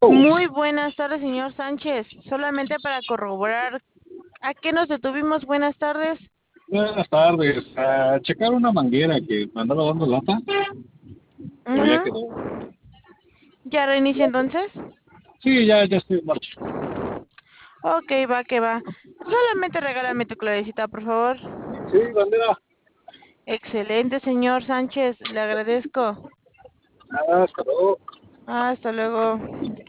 Muy buenas tardes, señor Sánchez. Solamente para corroborar a qué nos detuvimos. Buenas tardes. Buenas tardes. A checar una manguera que me andaba dando lata, pero ya Ujú. quedó. ¿Ya reinicia entonces? Sí, ya estoy en marcha. Ok, va que va. Solamente regálame tu clavecita, por favor. Sí, bandera. Excelente, señor Sánchez. Le agradezco. Nada, hasta luego. Hasta luego.